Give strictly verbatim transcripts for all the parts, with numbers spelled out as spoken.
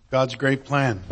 God's great plan.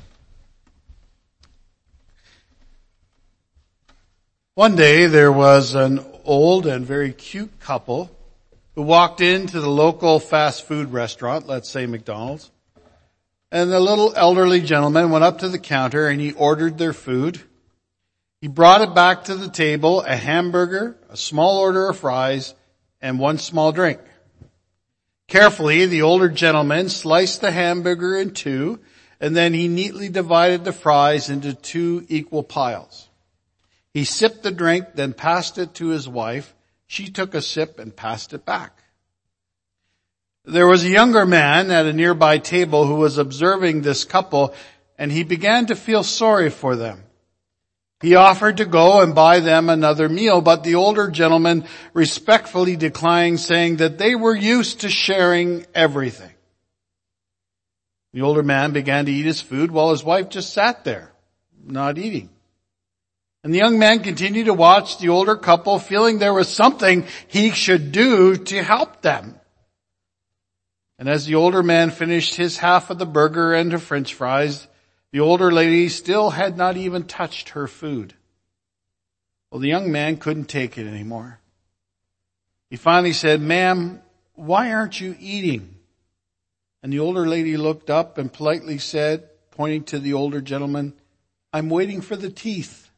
One day there was an old and very cute couple who walked into the local fast food restaurant, let's say McDonald's, and the little elderly gentleman went up to the counter and he ordered their food. He brought it back to the table, a hamburger, a small order of fries, and one small drink. Carefully, the older gentleman sliced the hamburger in two, and then he neatly divided the fries into two equal piles. He sipped the drink, then passed it to his wife. She took a sip and passed it back. There was a younger man at a nearby table who was observing this couple, and he began to feel sorry for them. He offered to go and buy them another meal, but the older gentleman respectfully declined, saying that they were used to sharing everything. The older man began to eat his food while his wife just sat there, not eating. And the young man continued to watch the older couple, feeling there was something he should do to help them. And as the older man finished his half of the burger and her French fries, the older lady still had not even touched her food. Well, the young man couldn't take it anymore. He finally said, "Ma'am, why aren't you eating?" And the older lady looked up and politely said, pointing to the older gentleman, "I'm waiting for the teeth."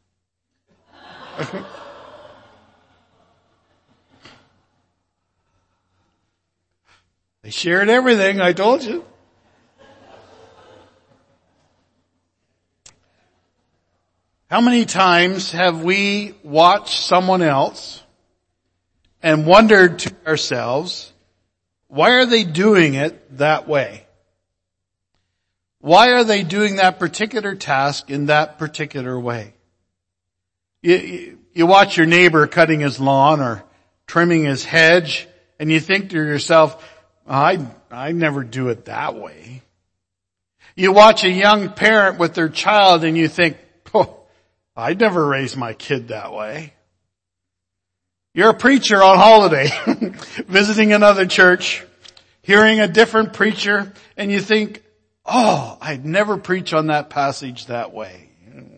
They shared everything, I told you. How many times have we watched someone else and wondered to ourselves, why are they doing it that way? Why are they doing that particular task in that particular way? You, you watch your neighbor cutting his lawn or trimming his hedge, and you think to yourself, I, I never do it that way. You watch a young parent with their child and you think, oh, I'd never raise my kid that way. You're a preacher on holiday, visiting another church, hearing a different preacher, and you think, oh, I'd never preach on that passage that way.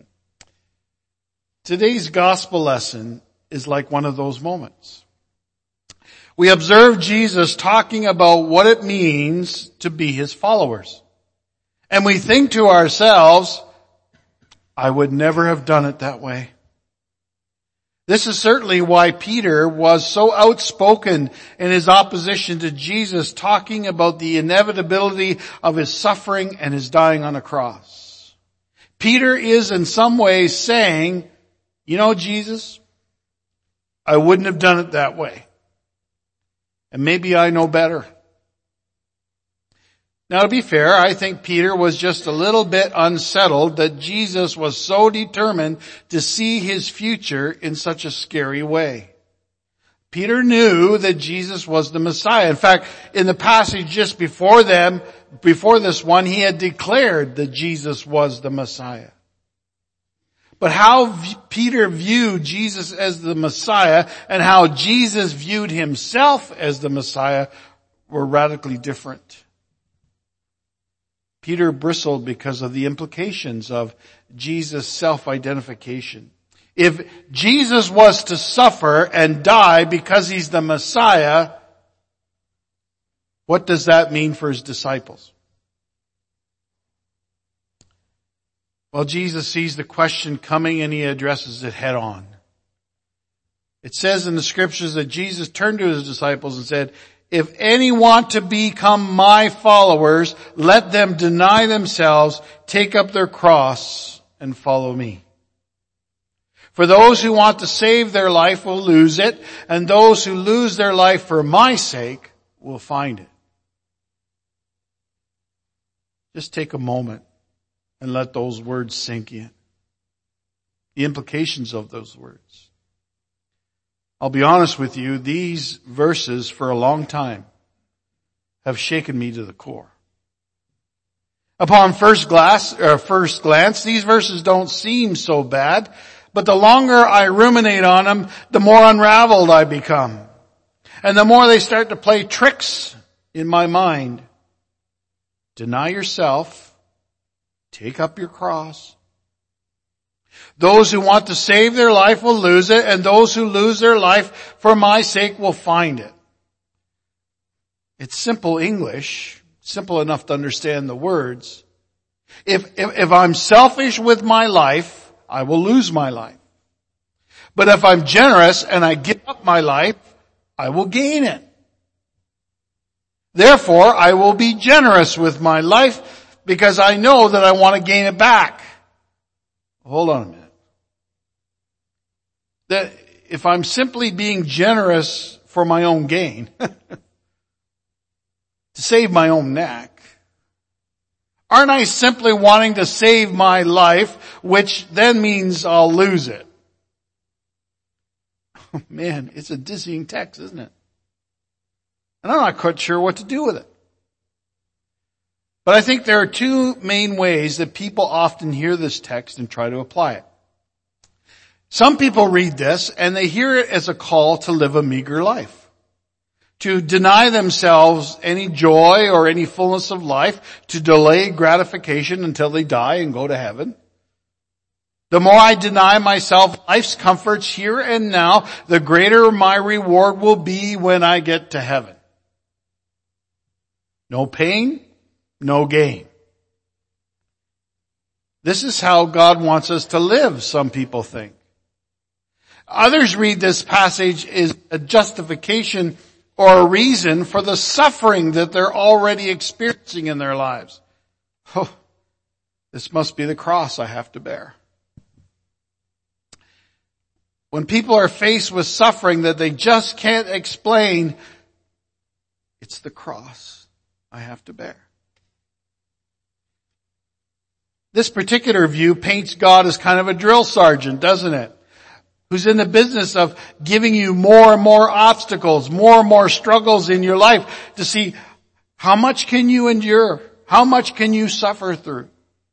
Today's gospel lesson is like one of those moments. We observe Jesus talking about what it means to be his followers. And we think to ourselves, I would never have done it that way. This is certainly why Peter was so outspoken in his opposition to Jesus, talking about the inevitability of his suffering and his dying on a cross. Peter is in some ways saying, you know, Jesus, I wouldn't have done it that way. And maybe I know better. Now, to be fair, I think Peter was just a little bit unsettled that Jesus was so determined to see his future in such a scary way. Peter knew that Jesus was the Messiah. In fact, in the passage just before them, before this one, he had declared that Jesus was the Messiah. But how Peter viewed Jesus as the Messiah and how Jesus viewed himself as the Messiah were radically different. Peter bristled because of the implications of Jesus' self-identification. If Jesus was to suffer and die because he's the Messiah, what does that mean for his disciples? Well, Jesus sees the question coming and he addresses it head on. It says in the scriptures that Jesus turned to his disciples and said, if any want to become my followers, let them deny themselves, take up their cross, and follow me. For those who want to save their life will lose it, and those who lose their life for my sake will find it. Just take a moment and let those words sink in. The implications of those words. I'll be honest with you, these verses for a long time have shaken me to the core. Upon first glass, or first glance, these verses don't seem so bad, but the longer I ruminate on them, the more unraveled I become. And the more they start to play tricks in my mind. Deny yourself, Take up your cross. Those who want to save their life will lose it, and those who lose their life for my sake will find it. It's simple English, simple enough to understand the words. If, if, if I'm selfish with my life, I will lose my life. But if I'm generous and I give up my life, I will gain it. Therefore, I will be generous with my life because I know that I want to gain it back. Hold on a minute. That if I'm simply being generous for my own gain, to save my own neck, aren't I simply wanting to save my life, which then means I'll lose it? Oh man, it's a dizzying text, isn't it? And I'm not quite sure what to do with it. But I think there are two main ways that people often hear this text and try to apply it. Some people read this and they hear it as a call to live a meager life, to deny themselves any joy or any fullness of life, to delay gratification until they die and go to heaven. The more I deny myself life's comforts here and now, the greater my reward will be when I get to heaven. No pain, no gain. This is how God wants us to live, some people think. Others read this passage as a justification or a reason for the suffering that they're already experiencing in their lives. Oh, this must be the cross I have to bear. When people are faced with suffering that they just can't explain, it's the cross I have to bear. This particular view paints God as kind of a drill sergeant, doesn't it? Who's in the business of giving you more and more obstacles, more and more struggles in your life to see how much can you endure? How much can you suffer through?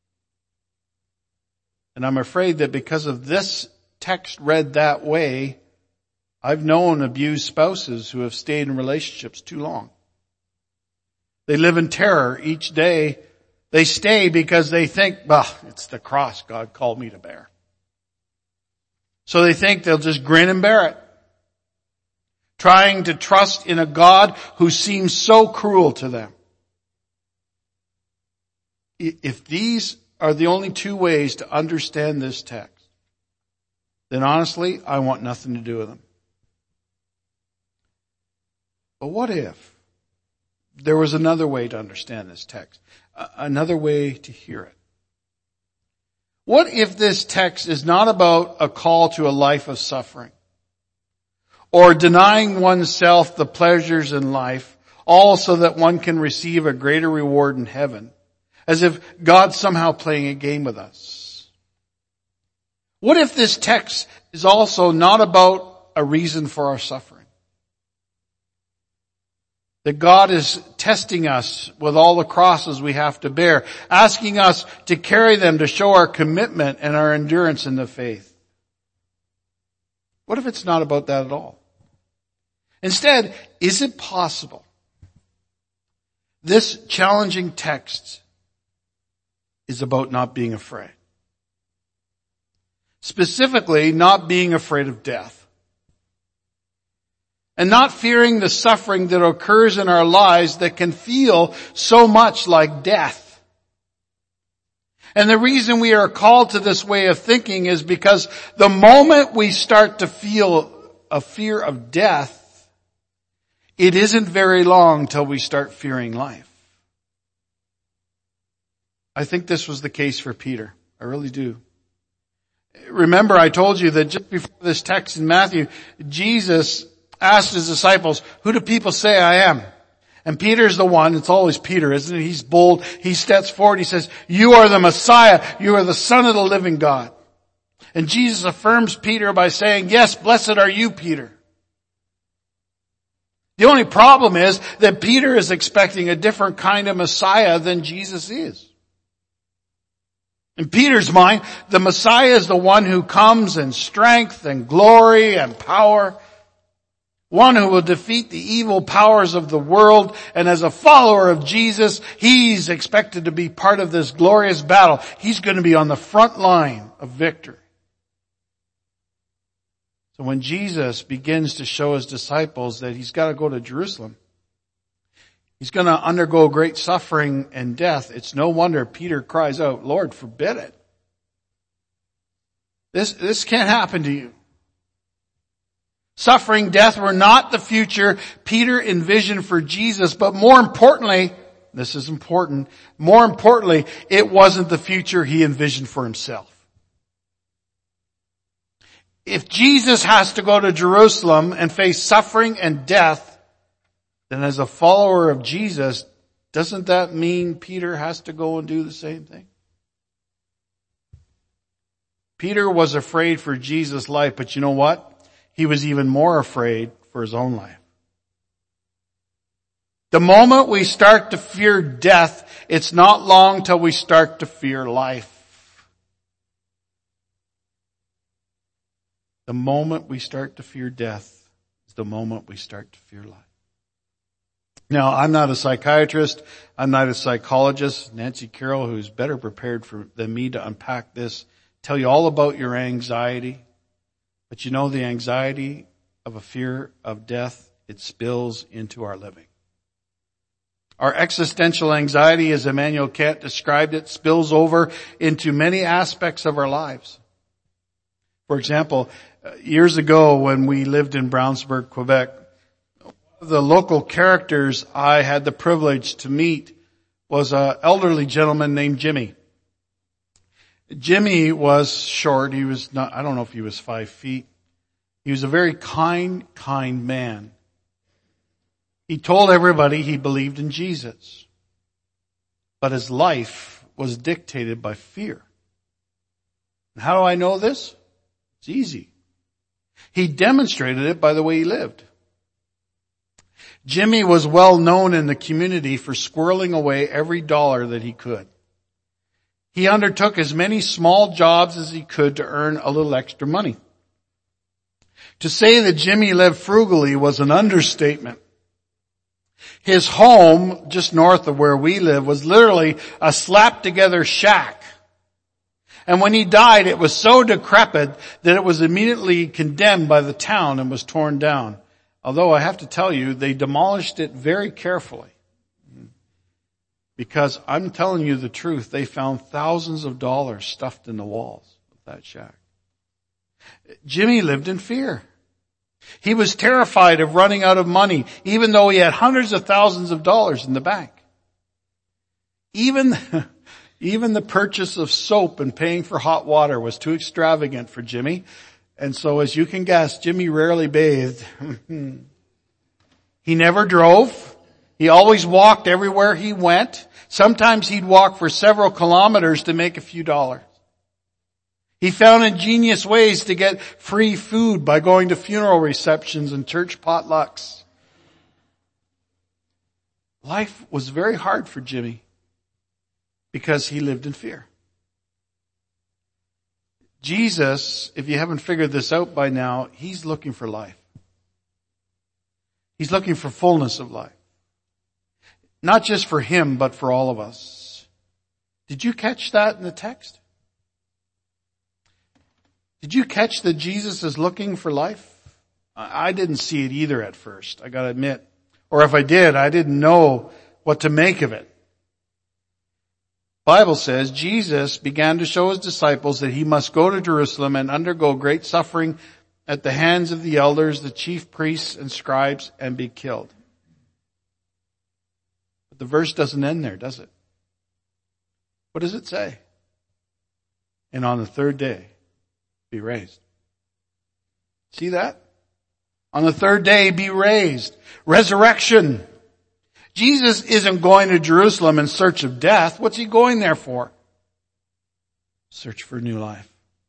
And I'm afraid that because of this text read that way, I've known abused spouses who have stayed in relationships too long. They live in terror each day. They stay because they think, well, it's the cross God called me to bear. So they think they'll just grin and bear it. Trying to trust in a God who seems so cruel to them. If these are the only two ways to understand this text, then honestly, I want nothing to do with them. But what if there was another way to understand this text? Another way to hear it? What if this text is not about a call to a life of suffering or denying oneself the pleasures in life, all so that one can receive a greater reward in heaven, as if God's somehow playing a game with us? What if this text is also not about a reason for our suffering? That God is testing us with all the crosses we have to bear, asking us to carry them to show our commitment and our endurance in the faith. What if it's not about that at all? Instead, is it possible this challenging text is about not being afraid? Specifically, not being afraid of death. And not fearing the suffering that occurs in our lives that can feel so much like death. And the reason we are called to this way of thinking is because the moment we start to feel a fear of death, it isn't very long till we start fearing life. I think this was the case for Peter. I really do. Remember, I told you that just before this text in Matthew, Jesus asked his disciples, who do people say I am? And Peter's the one, it's always Peter, isn't it? He's bold, he steps forward, he says, you are the Messiah, you are the Son of the living God. And Jesus affirms Peter by saying, yes, blessed are you, Peter. The only problem is that Peter is expecting a different kind of Messiah than Jesus is. In Peter's mind, the Messiah is the one who comes in strength and glory and power. One who will defeat the evil powers of the world. And as a follower of Jesus, he's expected to be part of this glorious battle. He's going to be on the front line of victory. So when Jesus begins to show his disciples that he's got to go to Jerusalem, he's going to undergo great suffering and death, it's no wonder Peter cries out, Lord, forbid it. This, this can't happen to you. Suffering, death were not the future Peter envisioned for Jesus, but more importantly, this is important, more importantly, it wasn't the future he envisioned for himself. If Jesus has to go to Jerusalem and face suffering and death, then as a follower of Jesus, doesn't that mean Peter has to go and do the same thing? Peter was afraid for Jesus' life, but you know what? He was even more afraid for his own life. The moment we start to fear death, it's not long till we start to fear life. The moment we start to fear death is the moment we start to fear life. Now, I'm not a psychiatrist. I'm not a psychologist. Nancy Carroll, who's better prepared for, than me to unpack this, tell you all about your anxiety. But you know, the anxiety of a fear of death, it spills into our living. Our existential anxiety, as Immanuel Kant described it, spills over into many aspects of our lives. For example, years ago when we lived in Brownsburg, Quebec, one of the local characters I had the privilege to meet was an elderly gentleman named Jimmy. Jimmy was short. He was not, I don't know if he was five feet. He was a very kind, kind man. He told everybody he believed in Jesus. But his life was dictated by fear. And how do I know this? It's easy. He demonstrated it by the way he lived. Jimmy was well known in the community for squirreling away every dollar that he could. He undertook as many small jobs as he could to earn a little extra money. To say that Jimmy lived frugally was an understatement. His home, just north of where we live, was literally a slap-together shack. And when he died, it was so decrepit that it was immediately condemned by the town and was torn down. Although I have to tell you, they demolished it very carefully. Because I'm telling you the truth, they found thousands of dollars stuffed in the walls of that shack. Jimmy lived in fear. He was terrified of running out of money, even though he had hundreds of thousands of dollars in the bank. Even, even the purchase of soap and paying for hot water was too extravagant for Jimmy. And so as you can guess, Jimmy rarely bathed. He never drove. He always walked everywhere he went. Sometimes he'd walk for several kilometers to make a few dollars. He found ingenious ways to get free food by going to funeral receptions and church potlucks. Life was very hard for Jimmy because he lived in fear. Jesus, if you haven't figured this out by now, he's looking for life. He's looking for fullness of life. Not just for him, but for all of us. Did you catch that in the text? Did you catch that Jesus is looking for life? I didn't see it either at first, I gotta admit. Or if I did, I didn't know what to make of it. The Bible says Jesus began to show his disciples that he must go to Jerusalem and undergo great suffering at the hands of the elders, the chief priests and scribes, and be killed. But the verse doesn't end there, does it? What does it say? And on the third day, be raised. See that? On the third day, be raised. Resurrection. Jesus isn't going to Jerusalem in search of death. What's he going there for? Search for new life.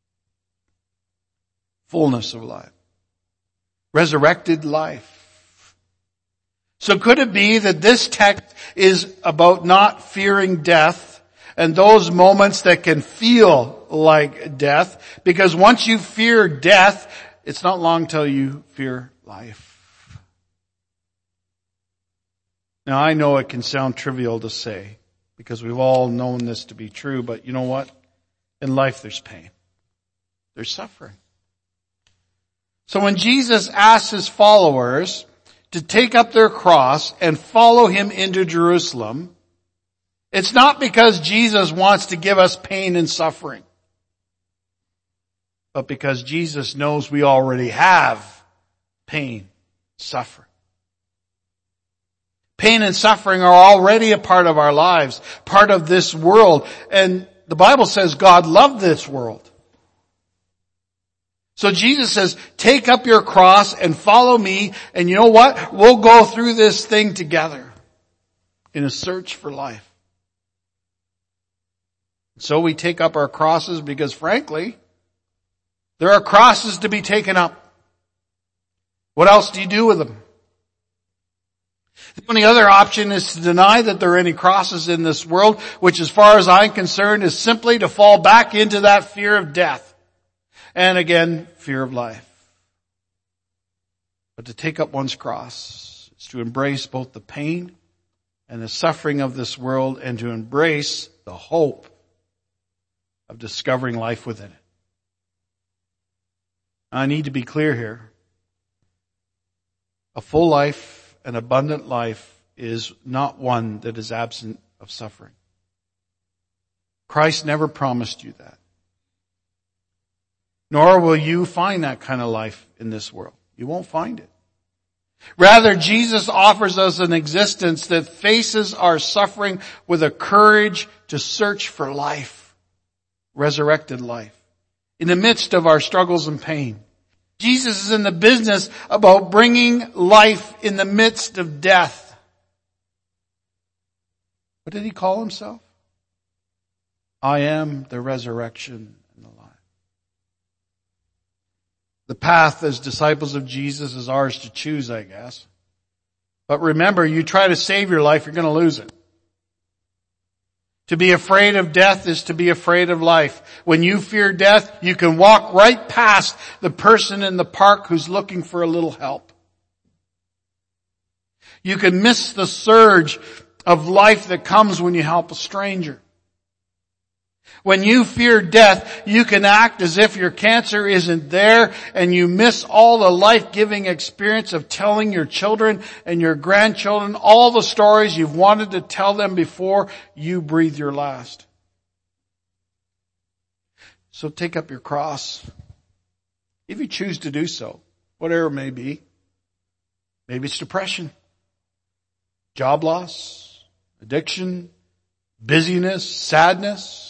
Fullness of life. Resurrected life. So could it be that this text is about not fearing death and those moments that can feel like death? Because once you fear death, it's not long till you fear life. Now I know it can sound trivial to say, because we've all known this to be true, but you know what? In life there's pain. There's suffering. So when Jesus asks his followers to take up their cross and follow him into Jerusalem, it's not because Jesus wants to give us pain and suffering, but because Jesus knows we already have pain, suffering. Pain and suffering are already a part of our lives, part of this world. And the Bible says God loved this world. So Jesus says, take up your cross and follow me. And you know what? We'll go through this thing together in a search for life. So we take up our crosses because frankly, there are crosses to be taken up. What else do you do with them? The only other option is to deny that there are any crosses in this world, which as far as I'm concerned is simply to fall back into that fear of death. And again, fear of life. But to take up one's cross is to embrace both the pain and the suffering of this world and to embrace the hope of discovering life within it. I need to be clear here. A full life, an abundant life, is not one that is absent of suffering. Christ never promised you that. Nor will you find that kind of life in this world. You won't find it. Rather, Jesus offers us an existence that faces our suffering with a courage to search for life, resurrected life, in the midst of our struggles and pain. Jesus is in the business about bringing life in the midst of death. What did he call himself? I am the resurrection and the life. The path as disciples of Jesus is ours to choose, I guess. But remember, you try to save your life, you're going to lose it. To be afraid of death is to be afraid of life. When you fear death, you can walk right past the person in the park who's looking for a little help. You can miss the surge of life that comes when you help a stranger. When you fear death, you can act as if your cancer isn't there and you miss all the life-giving experience of telling your children and your grandchildren all the stories you've wanted to tell them before you breathe your last. So take up your cross. If you choose to do so, whatever it may be. Maybe it's depression, job loss, addiction, busyness, sadness.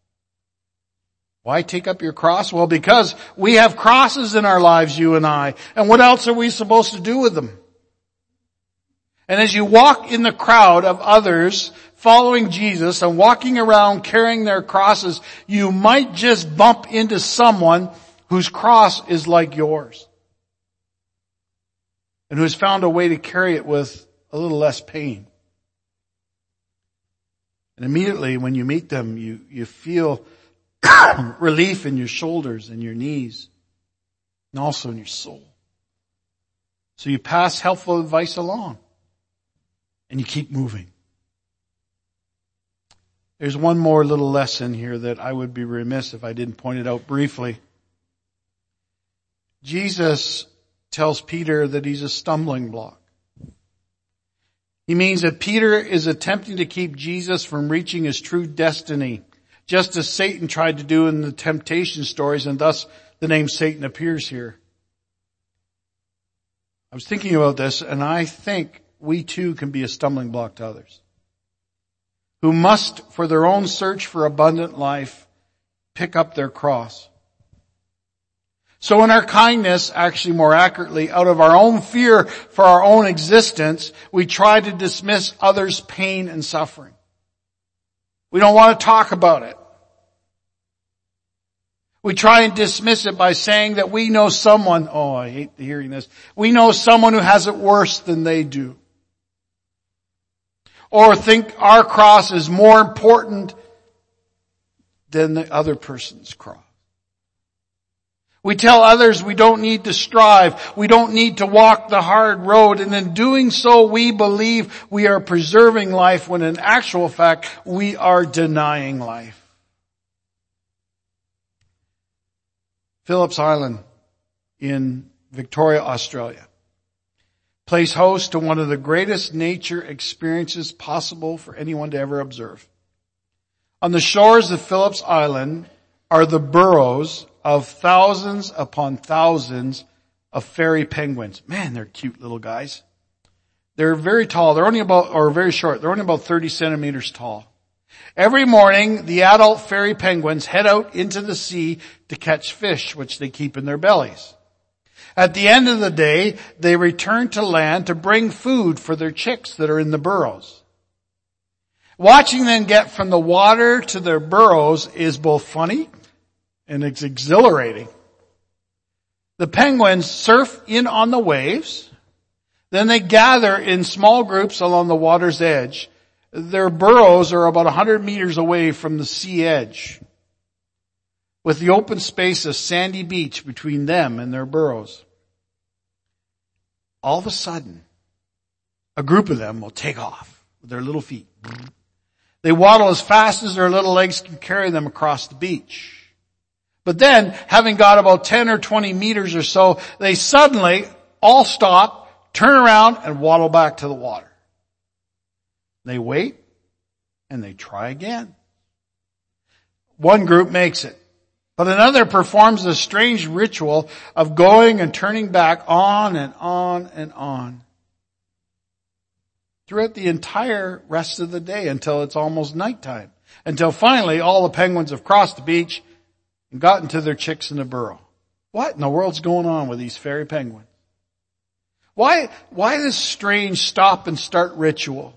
Why take up your cross? Well, because we have crosses in our lives, you and I. And what else are we supposed to do with them? And as you walk in the crowd of others following Jesus and walking around carrying their crosses, you might just bump into someone whose cross is like yours. And who has found a way to carry it with a little less pain. And immediately when you meet them, you, you feel relief in your shoulders and your knees and also in your soul. So you pass helpful advice along and you keep moving. There's one more little lesson here that I would be remiss if I didn't point it out briefly. Jesus tells Peter that he's a stumbling block. He means that Peter is attempting to keep Jesus from reaching his true destiny, just as Satan tried to do in the temptation stories, and thus the name Satan appears here. I was thinking about this, and I think we too can be a stumbling block to others who must, for their own search for abundant life, pick up their cross. So in our kindness, actually more accurately, out of our own fear for our own existence, we try to dismiss others' pain and suffering. We don't want to talk about it. We try and dismiss it by saying that we know someone, oh, I hate hearing this, we know someone who has it worse than they do. Or think our cross is more important than the other person's cross. We tell others we don't need to strive. We don't need to walk the hard road. And in doing so, we believe we are preserving life when in actual fact, we are denying life. Phillips Island in Victoria, Australia, plays host to one of the greatest nature experiences possible for anyone to ever observe. On the shores of Phillips Island are the burrows of thousands upon thousands of fairy penguins. Man, they're cute little guys. They're very tall. They're only about, or very short. They're only about thirty centimeters tall. Every morning, the adult fairy penguins head out into the sea to catch fish, which they keep in their bellies. At the end of the day, they return to land to bring food for their chicks that are in the burrows. Watching them get from the water to their burrows is both funny and it's exhilarating. The penguins surf in on the waves. Then they gather in small groups along the water's edge. Their burrows are about one hundred meters away from the sea edge, with the open space of sandy beach between them and their burrows. All of a sudden, a group of them will take off with their little feet. They waddle as fast as their little legs can carry them across the beach. But then, having got about ten or twenty meters or so, they suddenly all stop, turn around, and waddle back to the water. They wait, and they try again. One group makes it, but another performs a strange ritual of going and turning back on and on and on throughout the entire rest of the day until it's almost nighttime, until finally all the penguins have crossed the beach and gotten to their chicks in the burrow. What in the world's going on with these fairy penguins? Why, why this strange stop and start ritual?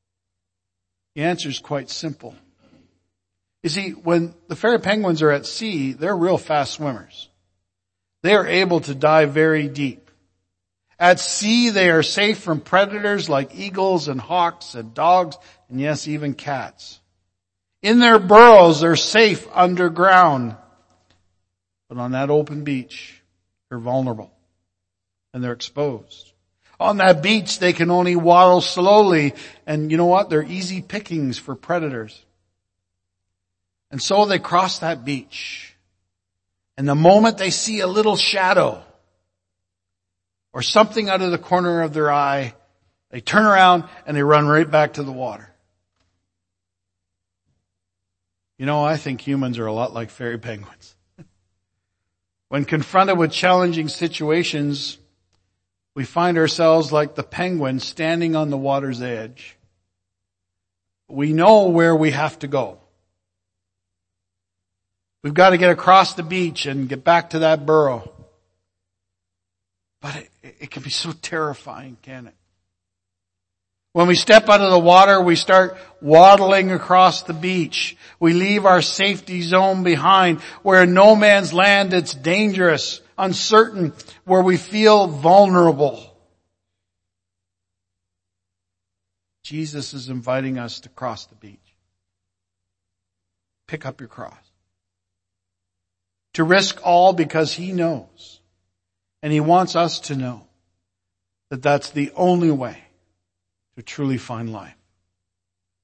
The answer is quite simple. You see, when the fairy penguins are at sea, they're real fast swimmers. They are able to dive very deep. At sea, they are safe from predators like eagles and hawks and dogs and yes, even cats. In their burrows, they're safe underground. But on that open beach, they're vulnerable and they're exposed. On that beach, they can only waddle slowly, and you know what? They're easy pickings for predators. And so they cross that beach. And the moment they see a little shadow or something out of the corner of their eye, they turn around and they run right back to the water. You know, I think humans are a lot like fairy penguins. When confronted with challenging situations, we find ourselves like the penguin standing on the water's edge. We know where we have to go. We've got to get across the beach and get back to that burrow. But it, it can be so terrifying, can't it? When we step out of the water, we start waddling across the beach. We leave our safety zone behind. Where in no man's land, it's dangerous, uncertain, where we feel vulnerable. Jesus is inviting us to cross the beach. Pick up your cross. To risk all because He knows. And He wants us to know that that's the only way to truly find life.